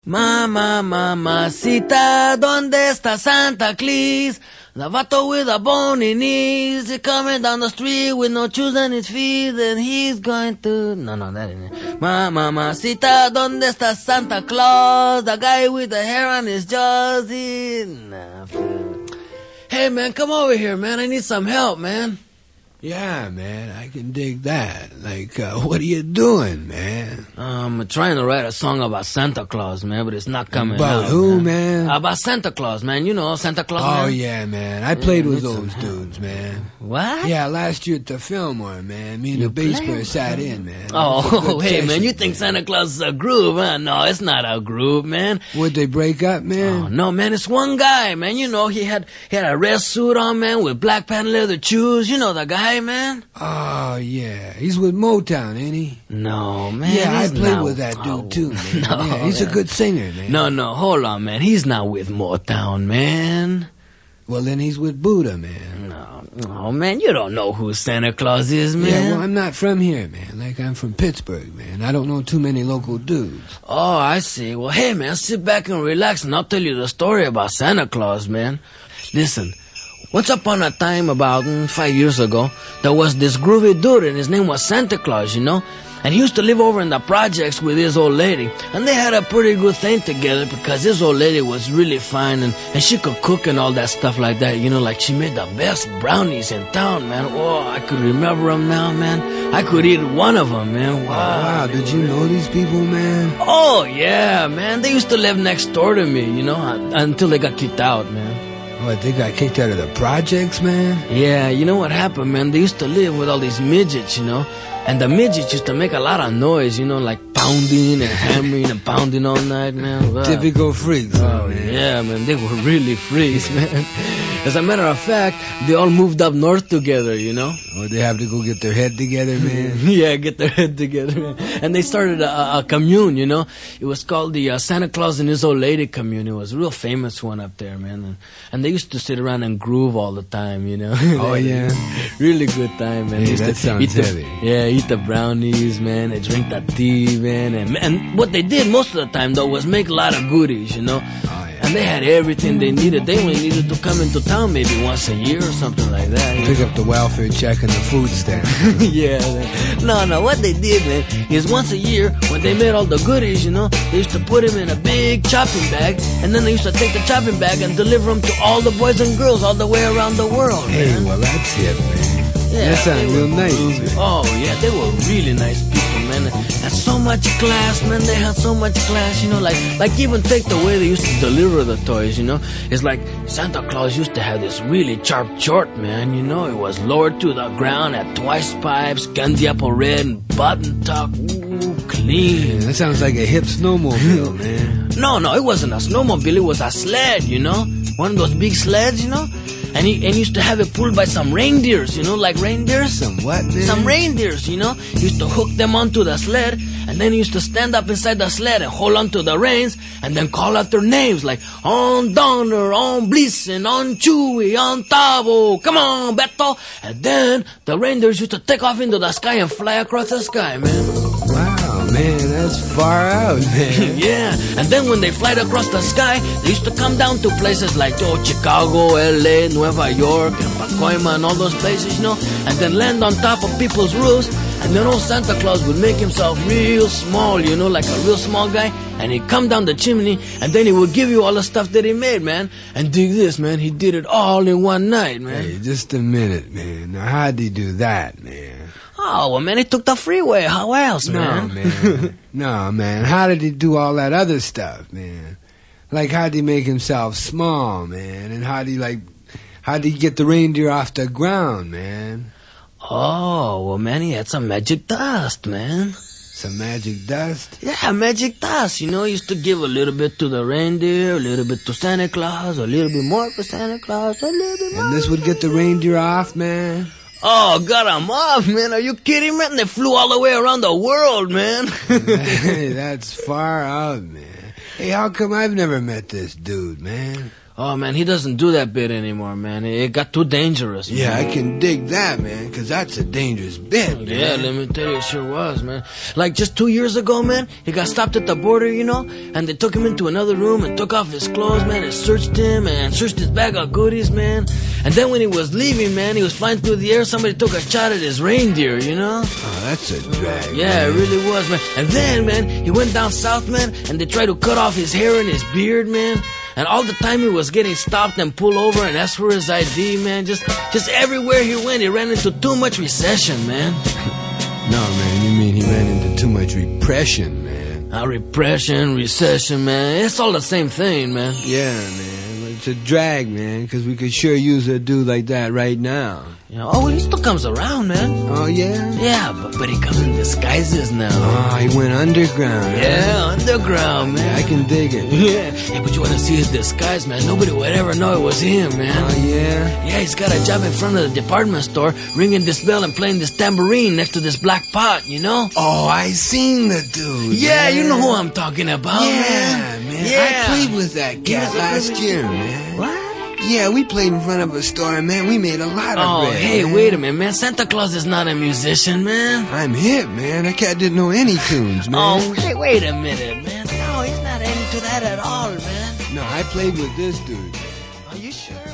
Mamacita, ¿dónde está Santa Claus? The vato with a bony knees, he's coming down the street with no shoes on his feet, and he's going to... No, that ain't it. Mamacita, ¿dónde está Santa Claus? The guy with the hair on his jaws, Hey, man, come over here, man. I need some help, man. Yeah, man, I can dig that. Like, what are you doing, man? I'm trying to write a song about Santa Claus, man, but it's not coming About out. who, man? About Santa Claus, man. You know, Santa Claus, Oh, man. yeah, man. I played with those dudes, man. What? Yeah, last year at the Fillmore, man. Me and the bass player sat in, man. Oh, hey, man, you think Santa Claus is a group, huh? No, it's not a group, man. Would they break up, man? Oh, no, man, it's one guy, man. You know, he had a red suit on, man, with black patent leather shoes. You know the guy, man? Oh, yeah. He's with Motown, ain't he? No, man. Yeah, I played not with that dude, too, man. No, yeah, he's a man. good singer, man. No, hold on, man. He's not with Motown, man. Well, then he's with Buddha, man. No, man, you don't know who Santa Claus is, man. Yeah, well, I'm not from here, man. Like, I'm from Pittsburgh, man. I don't know too many local dudes. Oh, I see. Well, hey, man, sit back and relax, and I'll tell you the story about Santa Claus, man. Listen, once upon a time, about 5 years ago, there was this groovy dude, and his name was Santa Claus, you know? And he used to live over in the projects with his old lady. And they had a pretty good thing together because his old lady was really fine and she could cook and all that stuff like that. You know, like she made the best brownies in town, man. Oh, I could remember them now, man. I could eat one of them, man. Wow, did you know these people, man? Oh, yeah, man. They used to live next door to me, you know, until they got kicked out, man. What, they got kicked out of the projects, man? Yeah, you know what happened, man? They used to live with all these midgets, you know? And the midgets used to make a lot of noise, you know, like pounding and hammering and pounding all night, man. Wow. Typical freaks, Oh, man. yeah, man. They were really freaks, man. As a matter of fact, they all moved up north together, you know? Oh, they have to go get their head together, man? Yeah, get their head together, man. And they started a commune, you know? It was called the Santa Claus and His Old Lady Commune. It was a real famous one up there, man. And they used to sit around and groove all the time, you know? Oh, yeah? Really good time, man. Hey, that sounds heavy. Eat the brownies, man. They drink the tea, man. And what they did most of the time, though, was make a lot of goodies, you know? Oh, yeah. And they had everything they needed. They only needed to come into town maybe once a year or something like that. You Pick know? up the welfare check and the food stamp. Yeah. No, what they did, man, is once a year, when they made all the goodies, you know, they used to put them in a big chopping bag, and then they used to take the chopping bag and deliver them to all the boys and girls all the way around the world, Hey, man. well, that's it, man. Yeah, That sounds they were real nice, groovy. man. Oh, yeah, they were really nice people, man. And so much class, man. They had so much class, you know, like even take the way they used to deliver the toys, you know. It's like Santa Claus used to have this really sharp short, man, you know. It was lowered to the ground at twice pipes, candy apple red, and button tuck. Ooh, clean. Yeah, that sounds like a hip snowmobile, man. No, it wasn't a snowmobile. It was a sled, you know. One of those big sleds, you know. And he used to have it pulled by some reindeers, you know, like reindeers. Some what, man? Some reindeers, you know. He used to hook them onto the sled, and then he used to stand up inside the sled and hold onto the reins, and then call out their names, like, on Donner, on Blitzen, on Chewy, on Tavo, come on, Beto. And then the reindeers used to take off into the sky and fly across the sky, man. Wow, man, that's far out, man. Yeah, and then when they flied across the sky, they used to come down to places like Chicago, LA, Nueva York, and Pacoima, and all those places, you know, and then land on top of people's roofs, and then old Santa Claus would make himself real small, you know, like a real small guy, and he'd come down the chimney, and then he would give you all the stuff that he made, man. And dig this, man, he did it all in one night, man. Hey, just a minute, man. Now, how'd he do that, man? Oh, well, man, he took the freeway. How else, man? No, man. No, man. How did he do all that other stuff, man? Like, how'd he make himself small, man? And how'd he get the reindeer off the ground, man? Oh, well, man, he had some magic dust, man. Some magic dust? Yeah, magic dust. You know, he used to give a little bit to the reindeer, a little bit to Santa Claus, a little bit more for Santa Claus, a little bit more. And this would get the reindeer off, man? Oh, got him off, man. Are you kidding, man? They flew all the way around the world, man. Hey, that's far out, man. Hey, how come I've never met this dude, man? Oh, man, he doesn't do that bit anymore, man. It got too dangerous, man. Yeah, I can dig that, man, because that's a dangerous bit, man. Yeah, let me tell you, it sure was, man. Like, just 2 years ago, man, he got stopped at the border, you know, and they took him into another room and took off his clothes, man, and searched him and searched his bag of goodies, man. And then when he was leaving, man, he was flying through the air, somebody took a shot at his reindeer, you know? Oh, that's a drag, Yeah, man. it really was, man. And then, man, he went down south, man, and they tried to cut off his hair and his beard, man. And all the time he was getting stopped and pulled over and asked for his ID, man. Just everywhere he went, he ran into too much recession, man. No, man, you mean he ran into too much repression, man. Repression, recession, man. It's all the same thing, man. Yeah, man, but it's a drag, man, because we could sure use a dude like that right now. You know, oh, he still comes around, man. Oh, yeah? Yeah, but he comes in disguises now. Oh, he went underground. Yeah, underground, man. Yeah, I can dig it. Yeah, hey, but you want to see his disguise, man? Nobody would ever know it was him, man. Oh, yeah? Yeah, he's got a job in front of the department store, ringing this bell and playing this tambourine next to this black pot, you know? Oh, I seen the dude. Yeah, man. you know who I'm talking about, Yeah, man. Yeah. I played with that cat last year, man. What? Yeah, we played in front of a store, and man, we made a lot of Oh, bread. hey, man. wait a minute, man. Santa Claus is not a musician, man. I'm hip, man. That cat didn't know any tunes, man. Oh, hey, wait a minute, man. No, he's not into that at all, man. No, I played with this dude. Are you sure?